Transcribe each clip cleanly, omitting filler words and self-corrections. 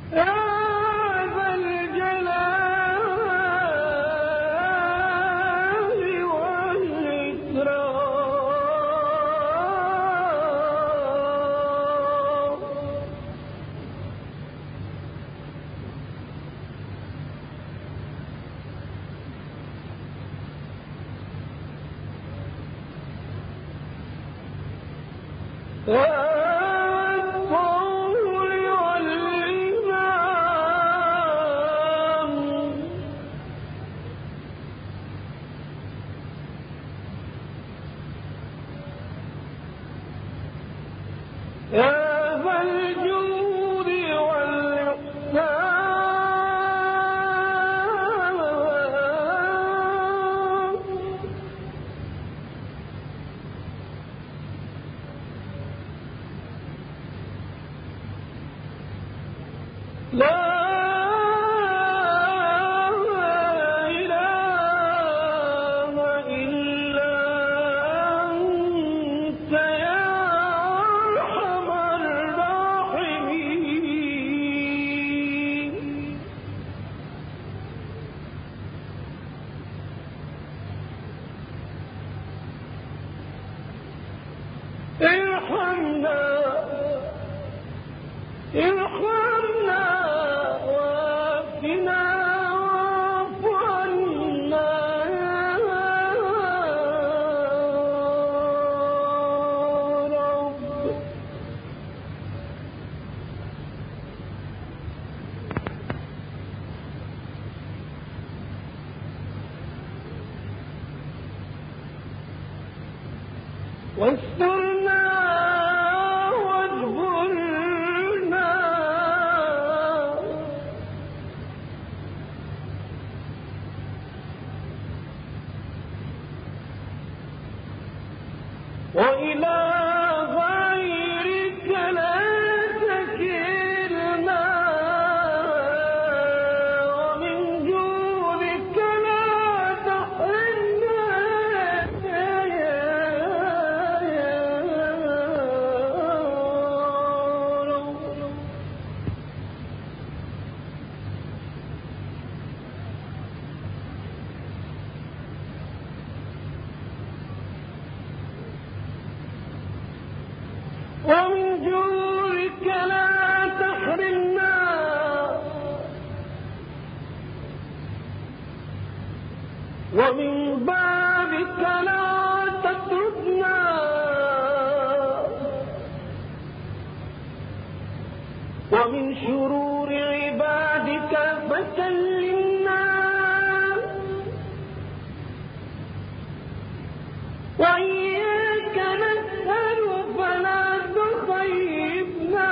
واسترنا واجبرنا وإلى غيرك لا تكلنا ومن جودك لا تحرمنا ومن جودك لا تحرمنا ومن بابك لا تتركنا ومن شرور عبادك فسلمنا وإياك نسأل فلا تخيبنا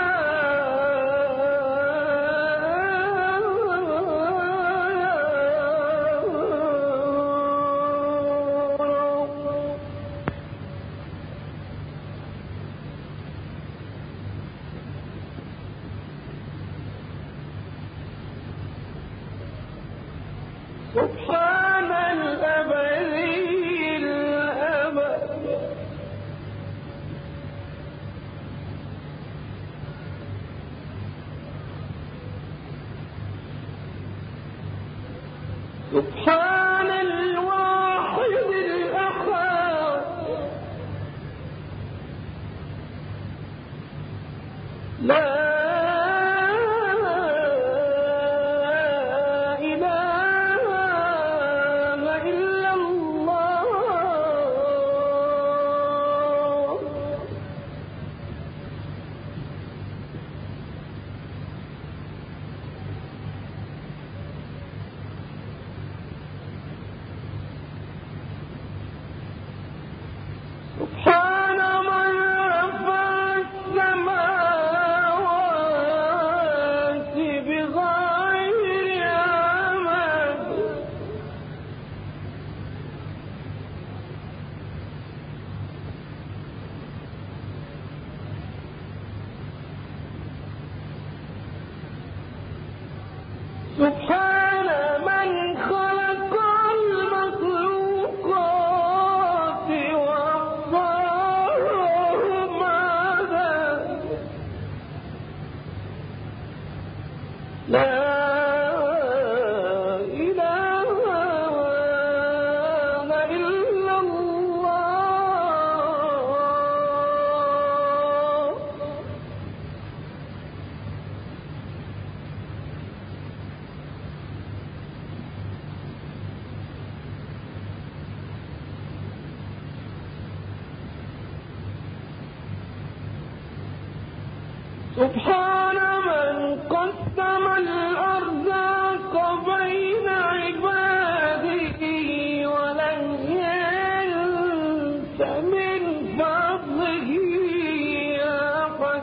سبحان الأبدي الأبد سبحان الواحد الأحد لا سبحان من رفع السماوات بغير عمد سبحان من خلق المخلوقات وأحصاهم عددا لا إله إلا الله. سبحان من قسم الأرزاق بين عباده ولم ينس من فضله أحد.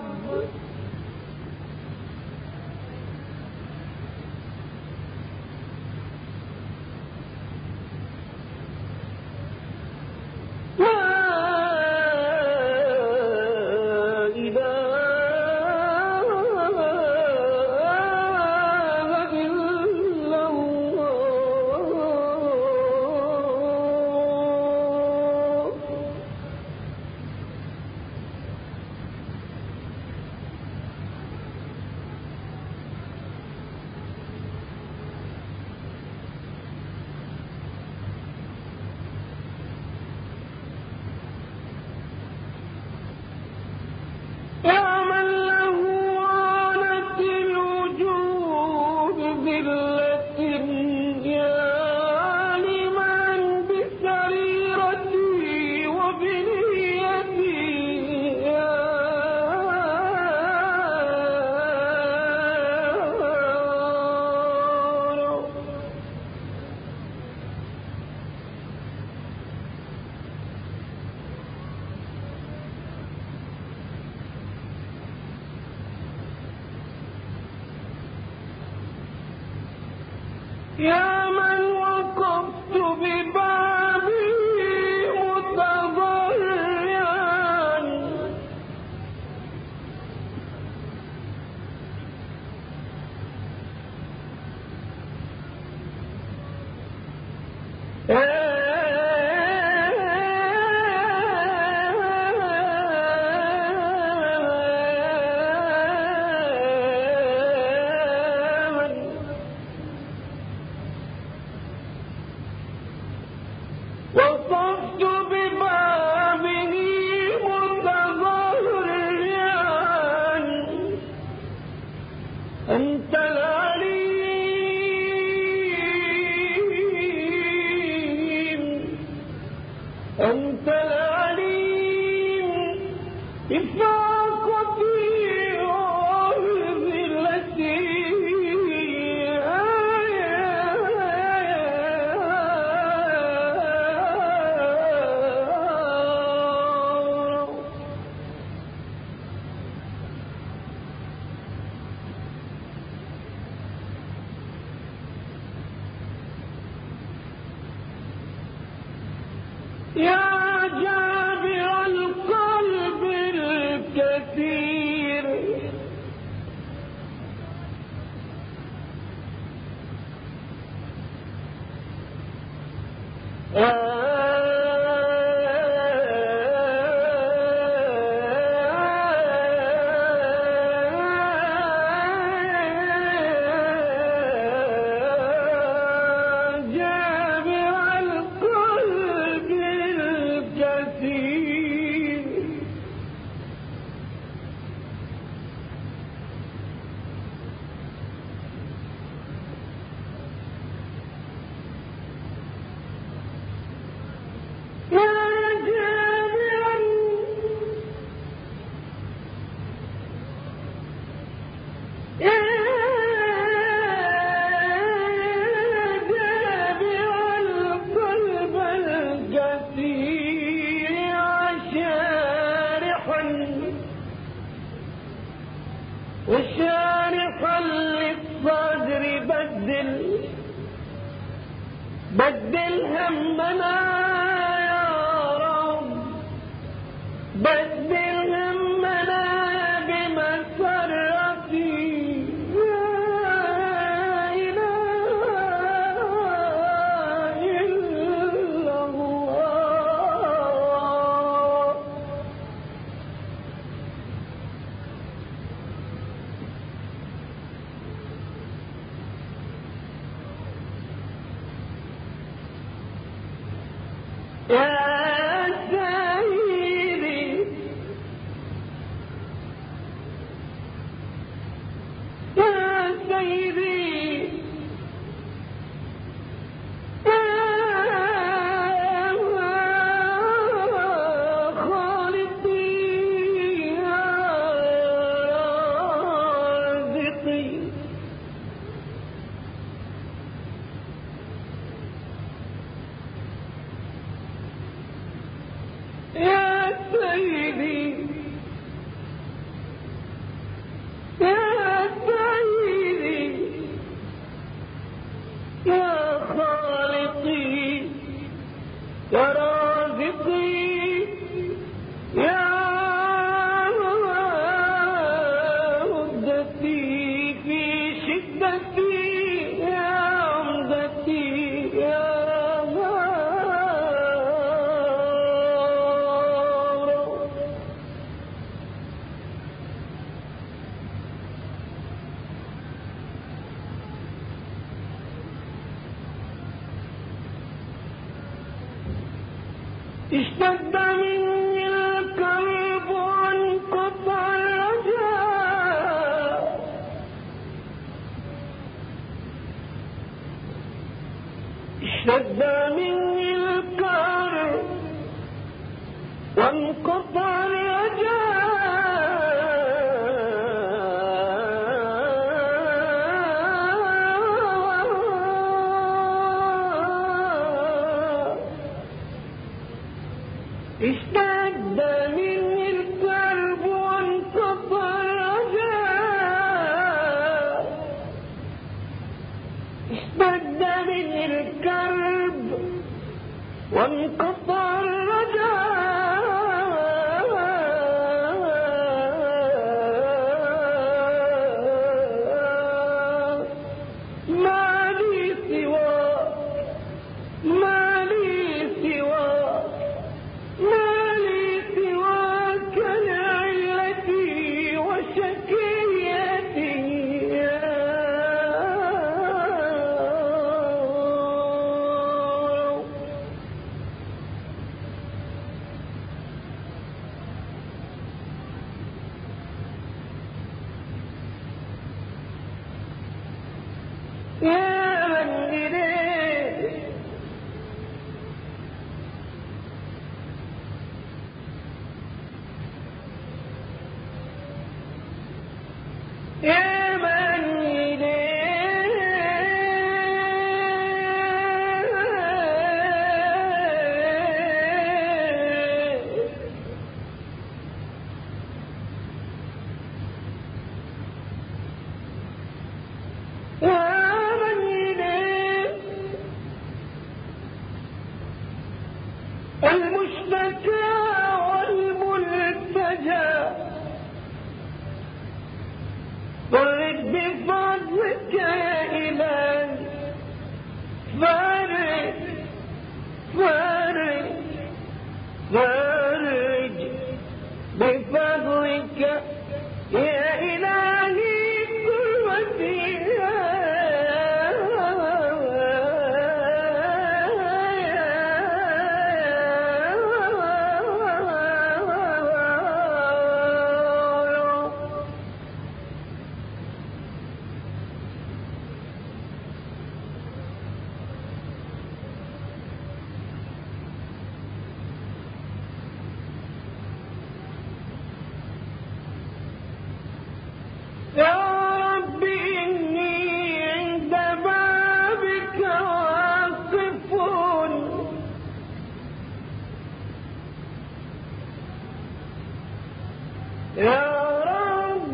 يا من وقفت ببابه متضرعا وقفت ببابه متضرعا أنت العليم أنت العليم إفاقتي وذلتي يا جابر القلب الكثير وشارحا للصدر بدل همنا يا رب بدل همنا بمسرتي لا إله إلا الله. اشتد مني الكرب وانقطع الرجاء اشتد مني الكرب وانقطع الرجاء اشتد مني الكرب وانقطع الرجاء اشتد مني الكرب وانقطع الرجاء ما لي سواك ما لي سواك ما لي سواك لعلتي وشكيتي يا من إليه يا من المشتكى والملتجى فرج بفضلك يا إلهي فرج فرج فرج بفضلك يا إلهي قوتي يا رب إني عند بابك واقف يا رب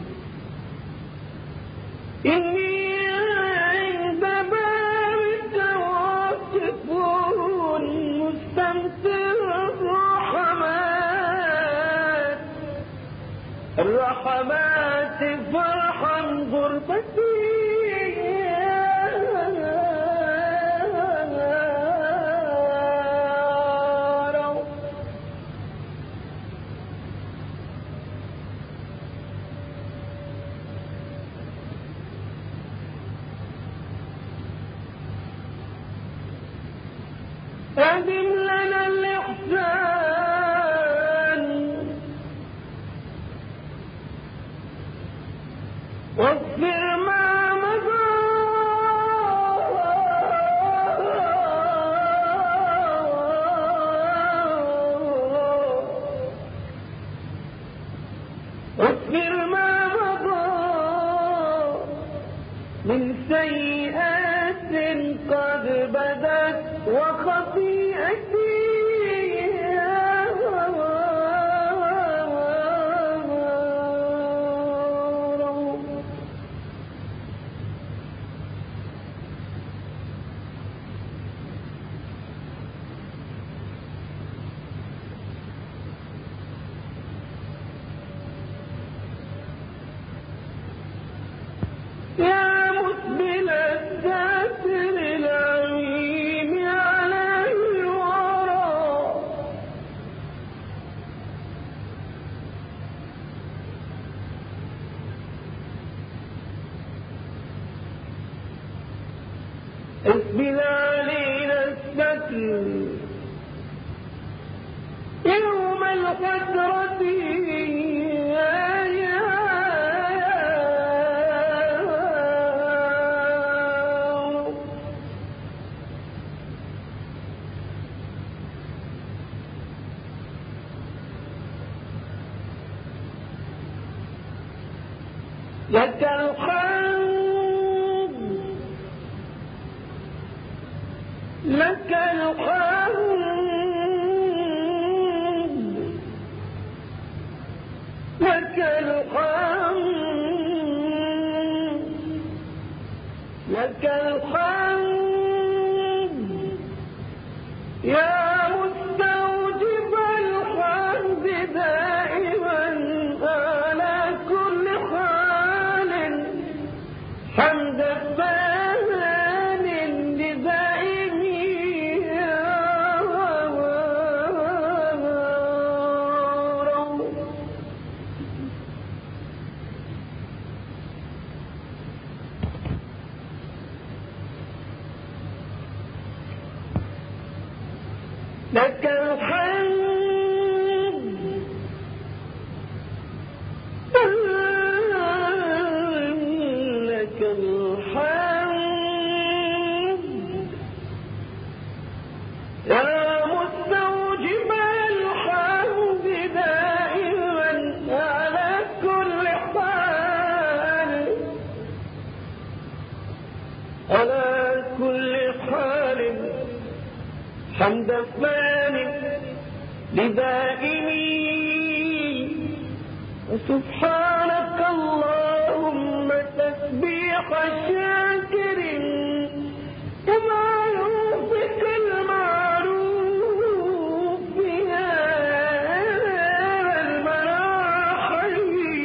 إني عند بابك واقف مستمتع الرحمات فارحم غربتي أدم لنا من سيئات قد بدت وخطيئتي يا مسبل الساتر العليم على الورى اسبل علينا الستر يوم الحسرة لك الحمد لك الحمد لك الحمد لك الحمد يا مستوجب الحمد دائما على كل حال حمد فان لدائمي لك الحمد لك الحمد يا مستوجب الحمد دائما على كل حال على كل حال حمد فان لدائمي سبحانك اللهم تسبيح شاكر كما يوفق المعروف بها المراحل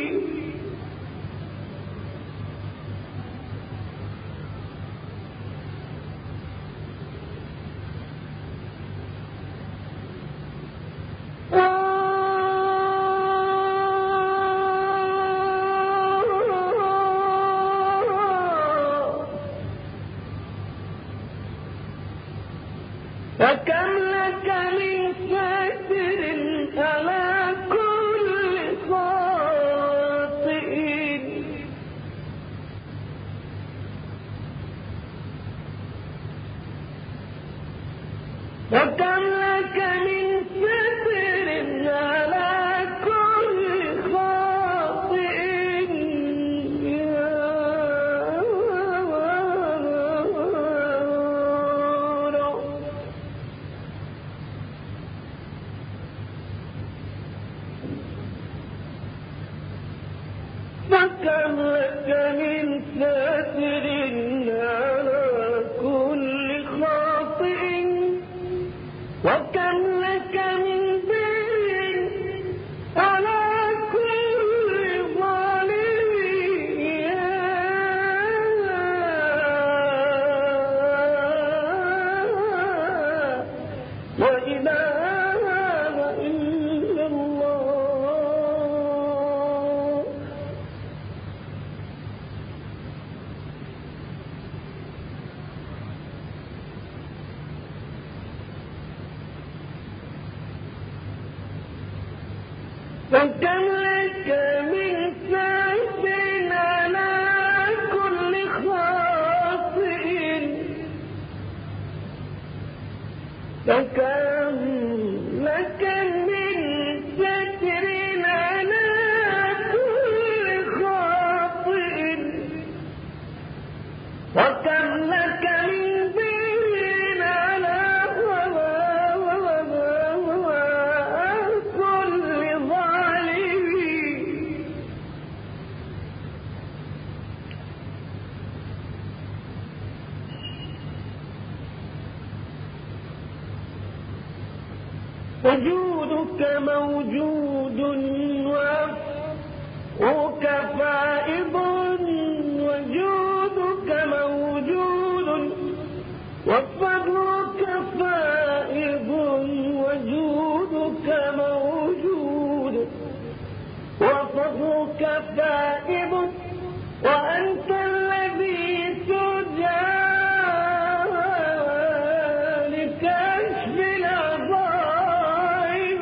وكم لك من ساتر على كل خاطئ وكم لك من ساتر على كل خاطئ وكم لك من ساتر على كل خاطئ وكم لك من بر على كل ظالم لا إله إلا الله وكم لك من سيف على كل خاطئ وكم لك من ستر على كل خاطئ وجودك موجود وعفوك فائض، وجودك موجود وفضلك فائض، وجودك موجود وفضلك فائض، وأنت الذي ترجى لكشف العظائم.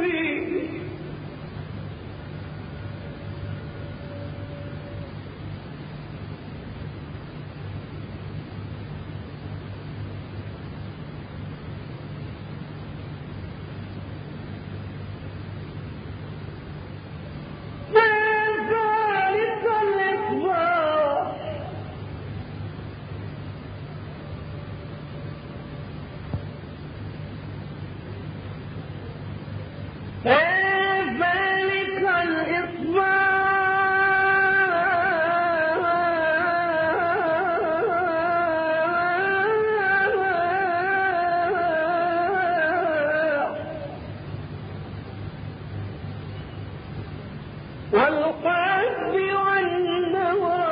والقلب والنوى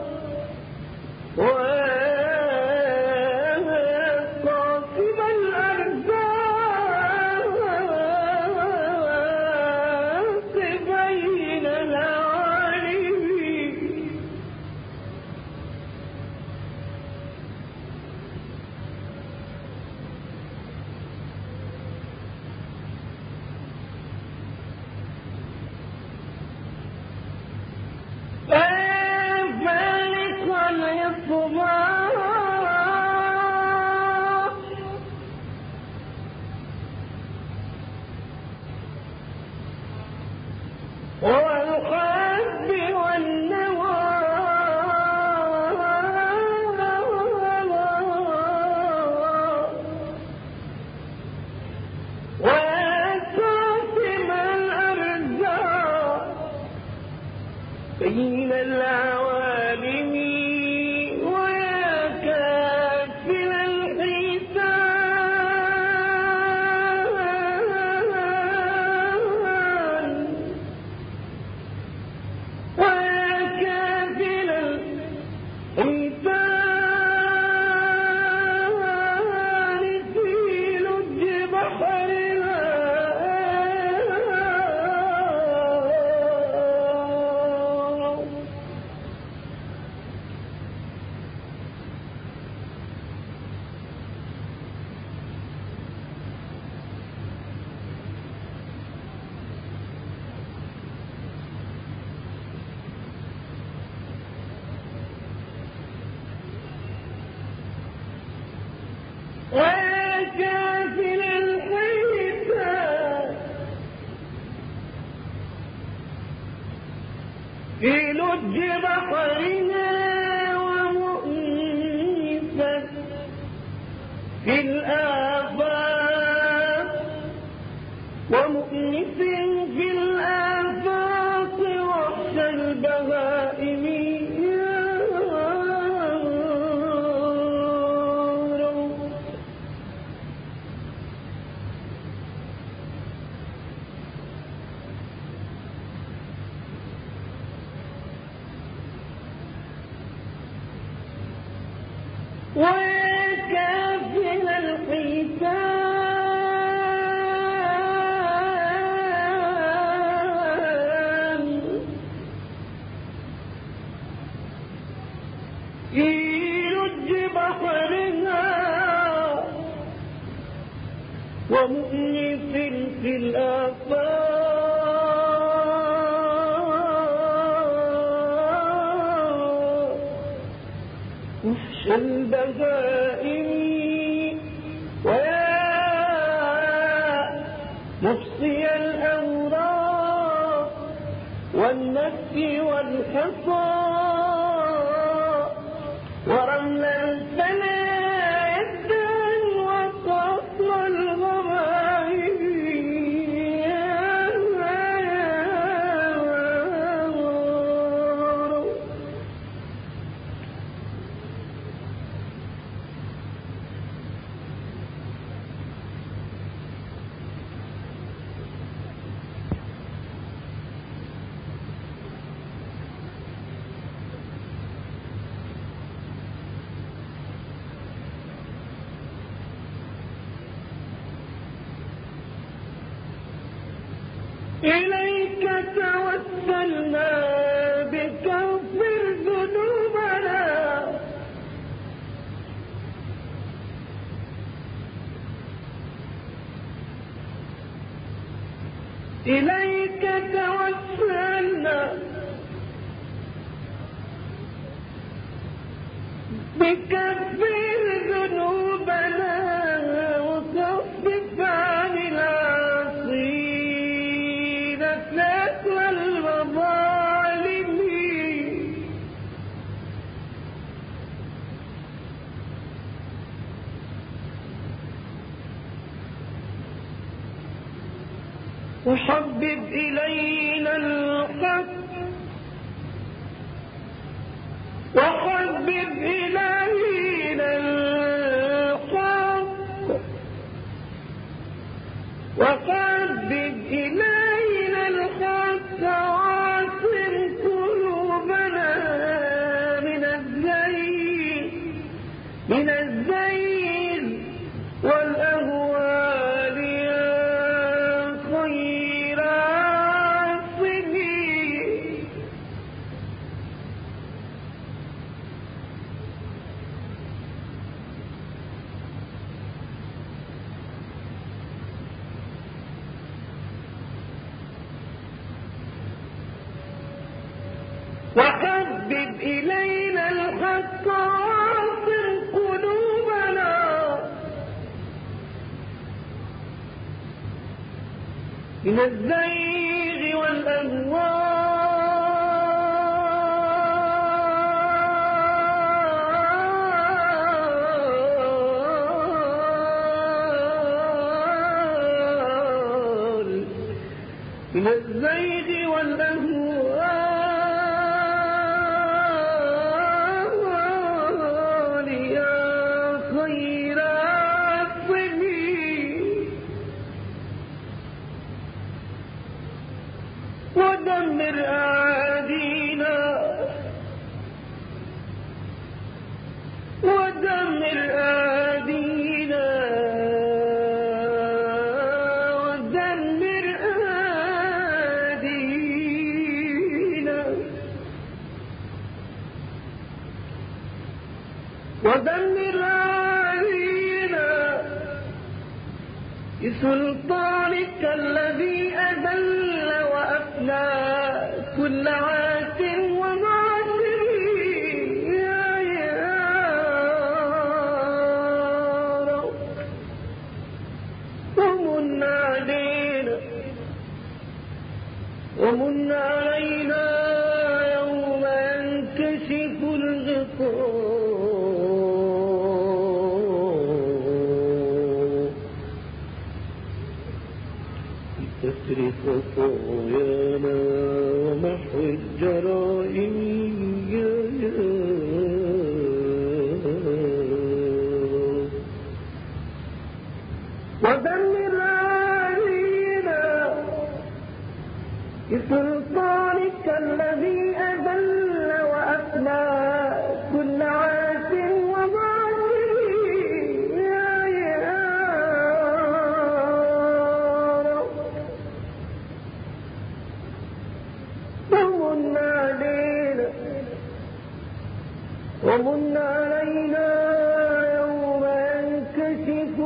وقاسم الأرزاق بين العالم. فالق الإصباح والقلب والنوى وقاسم الأرزاق بين العوالم، ويا كافل الحيتان، ويا كافل الحيتان في لج بحرها. وكافل الحيتان في لج بحرنا، ومؤنسا في الآفاق، ومؤنس في الآفاق وحش البهائم. وكافل الحيتان في لج بحرها، ومؤنس في الآفاق وحش البهائم. ويا مفصي الأوراق والنفس والحصى، ورمل الفنا يدا وقصر الغمائم. إليك توسلنا بك اغفر ذنوبنا إليك توسلنا بك اغفر ذنوبنا وخفف عن العاصين ثقل المظالم وحبب إلينا الحق وحبب إلينا الحق وحبب إلينا الحق وعاصم قلوبنا من الزيغ والأهوال يا خير عاصمين وحبب إلينا الحق وعاصم قلوبنا من الزيغ والأهوال من الزيغ والأهوال يا خير عاصمين ودمر أعادينا ودمر أعادينا ودمر أعادينا ودمر أعادينا بسلطانك الذي أذل وأفنى كل عات ومعصر يا رب ومن علينا يوم ينكشف الغطاء ستر خطايانا ومحو الجرائم ودمر علينا بسلطانك الذي أذل وأفنى كل عاس ومعصر يا رب ومن علينا يوم ينكشف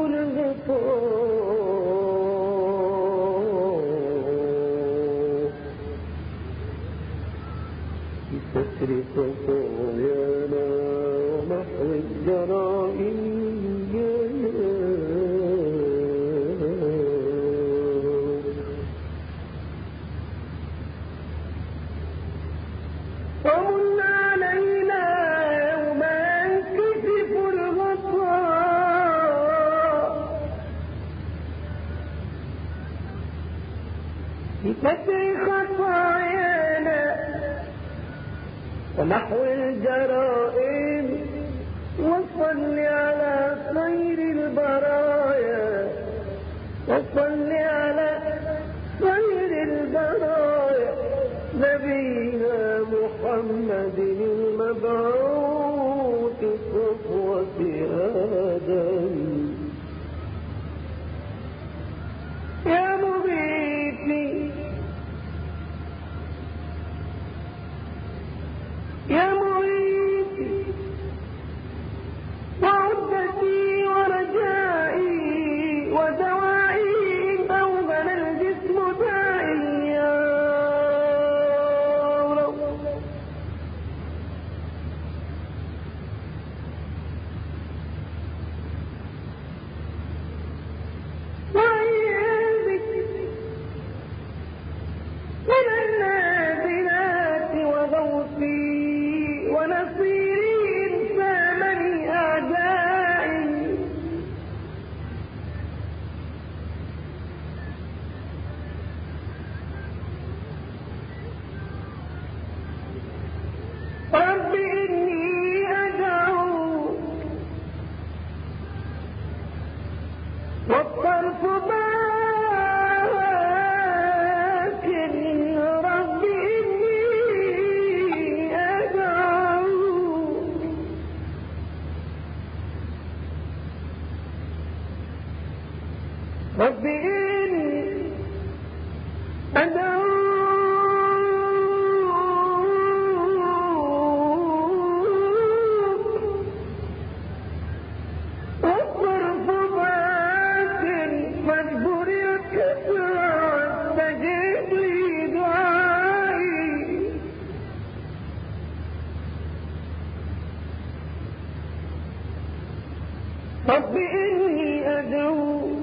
الغطاء بستر خطايانا ومحو الجرائم ومن علينا يوم ينكشف الغطاء بستر خطايانا ومحو الجرائم وصل على خير البرايا وصل على خير البرايا نبينا محمد المبعوث صفوة آدم يا مغيثي رب إني أدعوك واصرف باك فاجبر الكسر واستجب لي دعائي رب إني أدعوك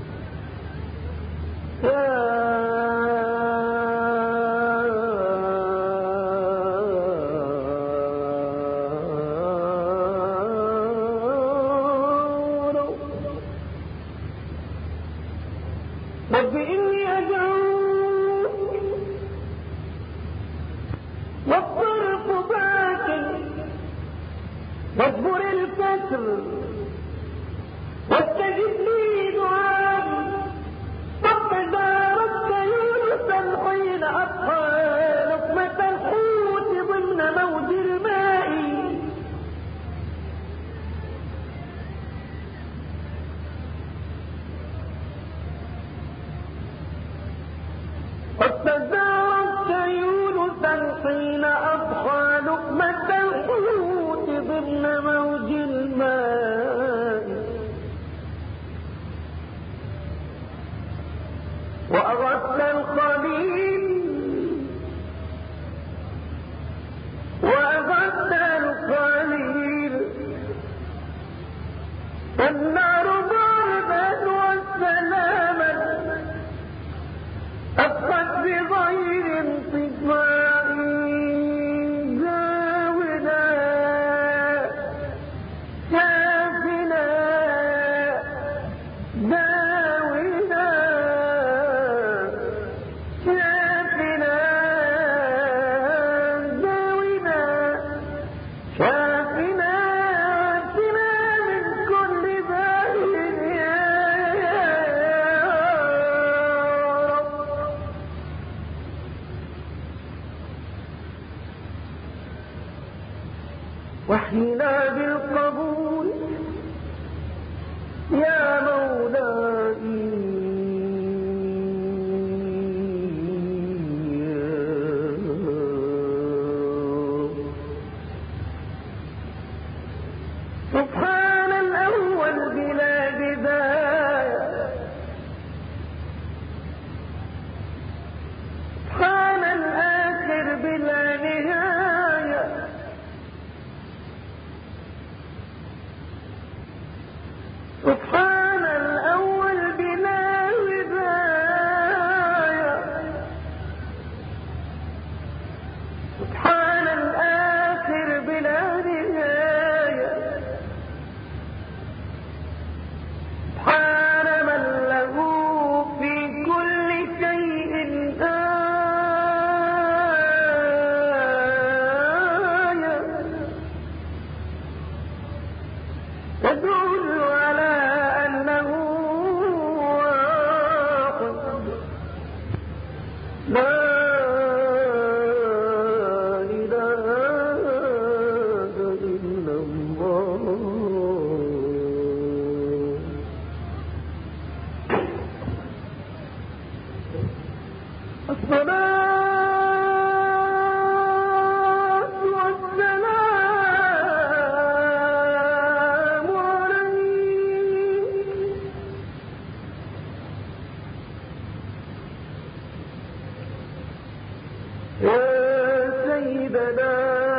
رب إني أدعوك والطرف باك واجبر الكسر واستجب لي دعائي رب داركت يونسا حين أطهى لقمة الحوت ضمن موج الماء وتداركت يونسا حين أضحى لقمة الحوت ضمن موج الماء وأغثت الخليل والنار ضربا والسلاما أبقت بغير انطفاء جاونا شافنا داونا شافنا داونا شافنا عافنا من كل بال يا رب واحينا بالقبول يا مولاي سبحان الأول بلا بداية سبحان الآخر بلا نهاية سبحان الأول بلا بداية سبحان الآخر بلا نهاية سبحان من له في كل شيء آية تدل على أنه واحد لا إله إلا الله الصلاة والسلام عليك يا سيدنا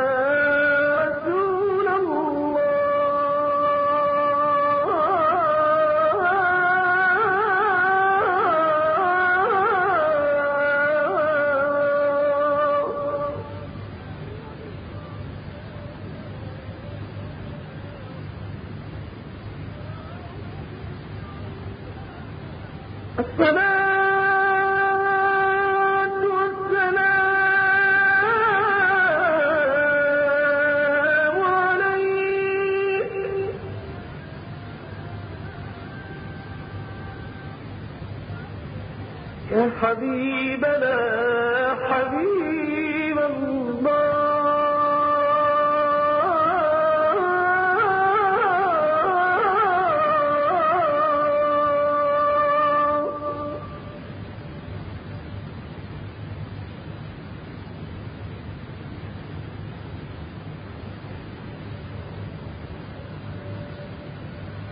رسول الله الصلاة والسلام عليك يا حبيبنا حبيب الله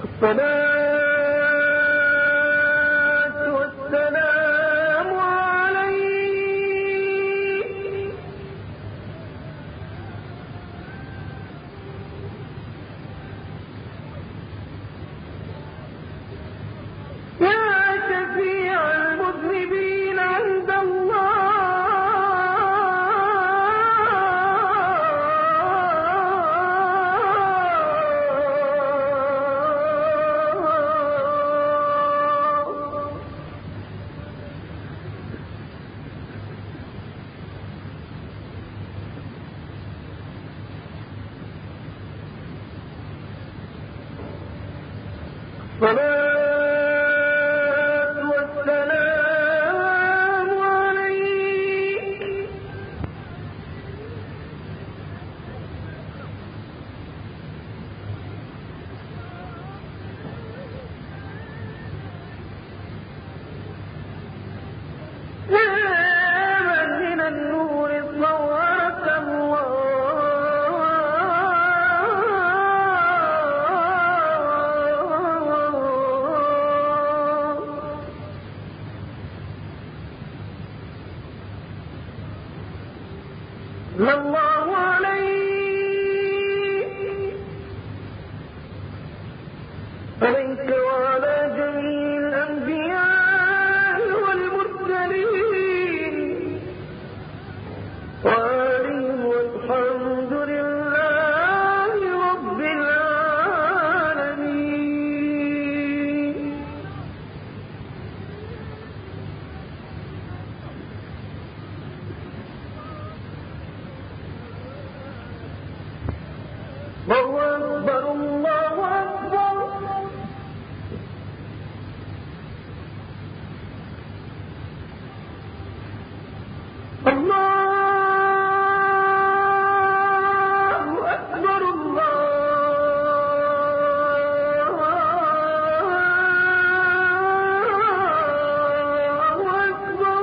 الصلاة والسلام عليك يا شفيع المذنبين عند الصلاة والسلام عليك يا من من النور صورك الله عليك وعلى جميع الأنبياء والمرسلين وآلهم والحمد لله رب العالمين. الله أكبر الله أكبر الله أكبر الله أكبر.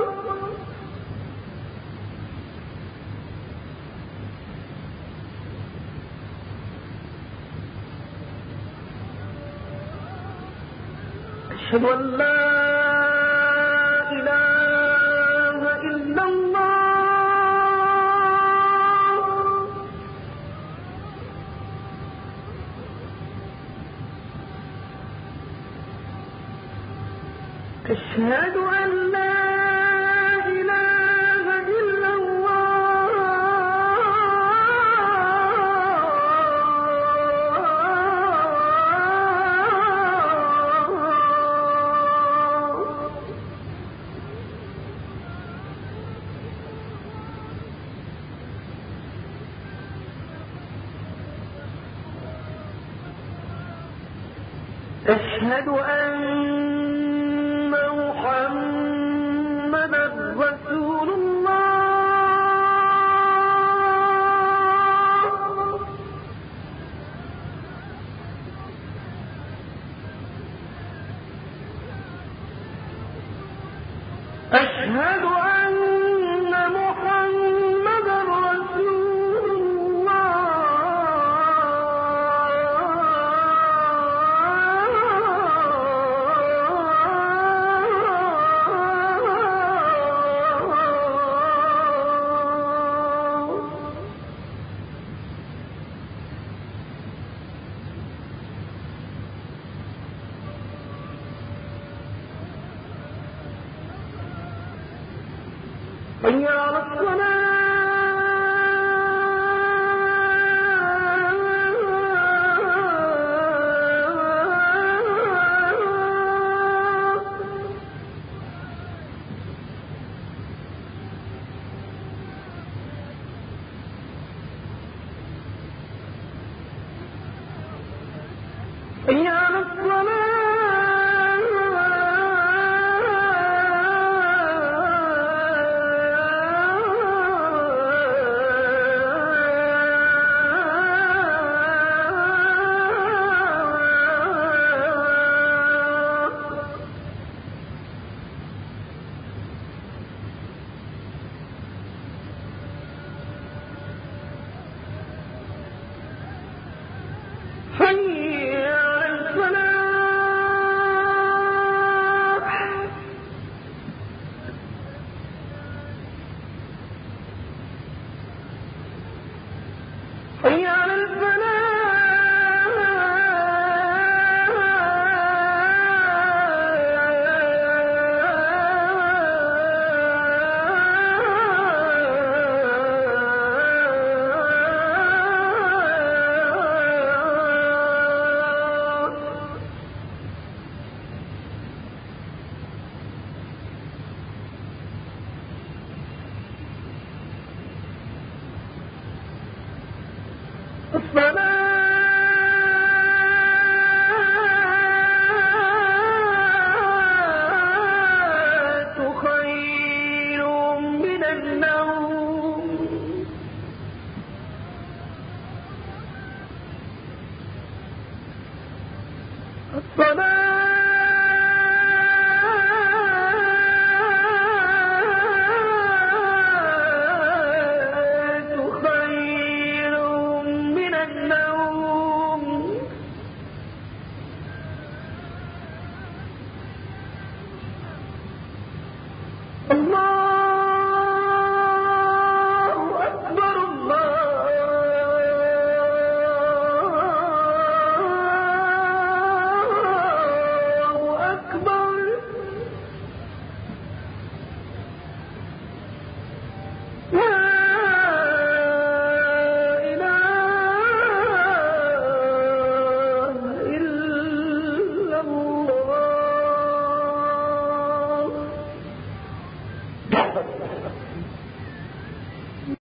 أشهد أن لا إله إلا الله. أشهد أن لا إله إلا أشهد أن محمدا رسول الله. أشهد أن محمدا رسول حي على حي على الصلاة. حي على الفلاح. خير من النوم. الله